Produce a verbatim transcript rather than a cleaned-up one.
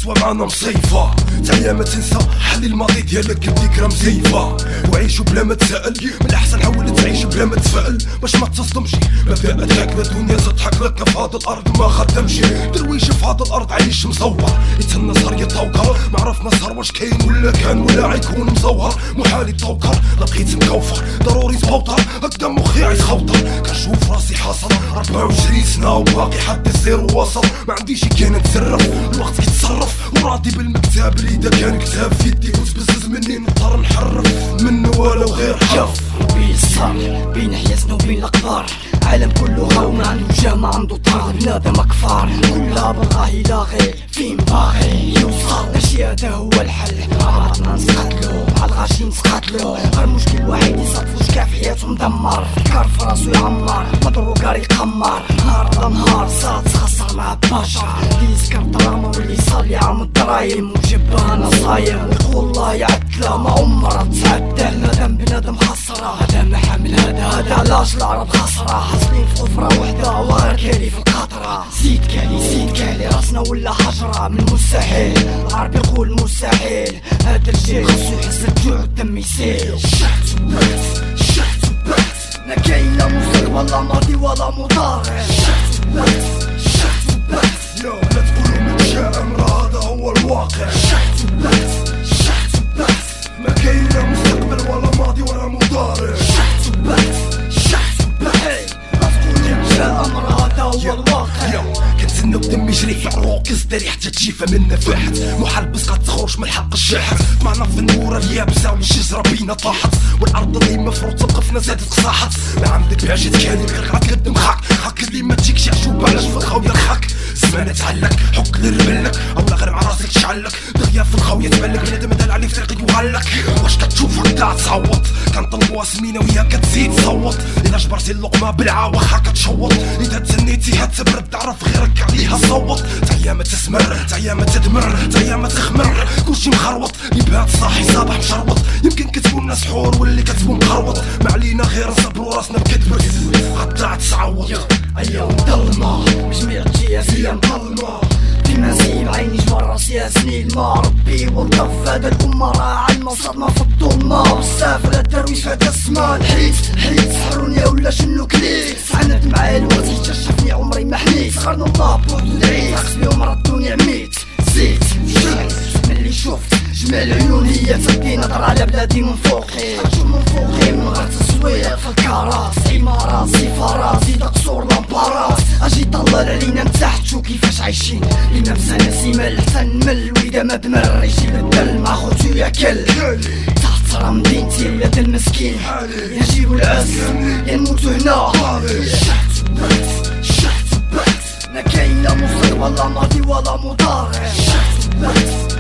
القسوة معنا مصيفة، تعيا ما تنسى حلي الماضي ديالك الذكرى مزيفة، وعيشو بلا ما تسأل، من الأحسن حاول تعيش بلا ما تفائل باش ما تصدمش. مبدأ هكذا الدنيا تضحك لك في هاد الأرض ما خدمش، درويش في هاد الأرض عايش مصور، يتهنى صار يتوكر، ما عرفنا صار واش كاين ولا كان ولا عيكون مزور، محال يتوكر لا بقيت مكوفر ضروري تبوطر، هكدا مخي عايز خوطر، كنشوف راسي حاصل أربعة وعشرين سنة وباقي حد يصير ووصل، ما عنديش كان نتصرف الوقت كيتصرف، وراضي بالمكتاب اللي اذا كان كتاب في يدي وتبزز مني نضطر نحرف منه ولو غير حرف. بين الصبر بين حياتنا وبين الأقدار، عالم كله هاو ما عنده جامع عنده طار، بنادم أكفار كلها بالغاهي لاغي فين باغي يوصل، ماشي هذا هو الحل، عرضنا نسقاتلو عالغاشي نسقاتلو، غير مشكل واحد يصادفوش كاع في حياتو مدمر، كار في راسو يعمر مضرو كار يقمر، نهار على نهار صاد تخسر مع باشا، اللي يسكر دراما واللي يصلي عام الدرايم، وجبها انا صايم ويقول الله يعدله ما عمرها تعدل، بنادم بنادم خسره، هذا ما حامل هذا هذا علاش العرب خسره، حاصلين في غفره وحده وغير كالي في القطره، زيد كالي زيد كالي راسنا ولا حجره من مستحيل، العرب يقول مستحيل، هذا الجيل خصو يحس الجوع والدم يسيل، شحت وبحت شحت وبحت، ما كاين لا مستقبل لا ماضي ولا مضارع، شحت وبحت شحت وبحت، يا لا تقولوا من شاء امر هذا هو الواقع، شحت وبحت شحت وبحت، ما كاين لا مستقبل ولا ماضي ولا مضارع، شحت وبحت شحت وبحت، لا تقولوا من شاء امر هذا هو الواقع، كنتسنى ودمي يجري في عروق يصدري حتى تجيفه منا فاحت، محال بس قد تخرج من الحق الشاحت، معنا في النور اليابسه والشجره بينا طاحت، والارض اللي مفروض توقفنا زادت قصاحت، ما عندك بعجة كالي غير غتقدم خاك، خاك اللي ما تجيكش عشوب علاش في الخاويه الخاك، زمان تعلق حك لربلك اولا غير مع راسك تشعلك، دغيا في الخاويه تبلك بنادم دال عليه في طريقك وغلك، واش كتشوف هكا تصوت كنطلبوها سمينه ويا كتزيد تصوت، اذا جبرتي اللقمه بالعا واخا كتشوط، اذا تسنيتيها تبرد تعرف غيرك عليها صوت، تعيا ما تسمر تعيا ما تدمر تعيا ما تخمر، كلشي مخروط يبات صاحي صباح مشروط، يمكن كتبوا الناس حور واللي كتبوا مخروط، ما علينا غير نصبروا راسنا بكتبر غدا تعوض، ايام ظلمه بجميع الجهات ايام ظلمه، ديما سيب عيني جبر راسي سنين ما ربي والطف هذا الأمة راه علما صدمة في الظلمة، والسافر الدرويش في هذا الزمان، حيت حيت سحروني ولا شنو كليت، سعنت معايا الوقت اكتشفني عمري ما حنيت، سخرنا الله بوحدو دعيت عكس بيهم ردوني عميت، زيت شعت ملي شفت جمال عيون هي تدي نظرة على بلادي من فوقي، شوف من فوقي من غير تسويق في الكراس، عمارات سفارات زيد قصور لامبارات، اجي طلل علينا من تحت شو كيفاش عايشين، لينا مسانا سيما الحسن مل واذا ما دمر يجيب الدل مع خوتو ياكل، تحت راه مدينتي يا المسكين، يا نجيبو العسل يا نموتو هنا، شحت وبحت شحت وبحت، ما كاين لا مستقبل لا ماضي ولا مضارع، شحت وبحت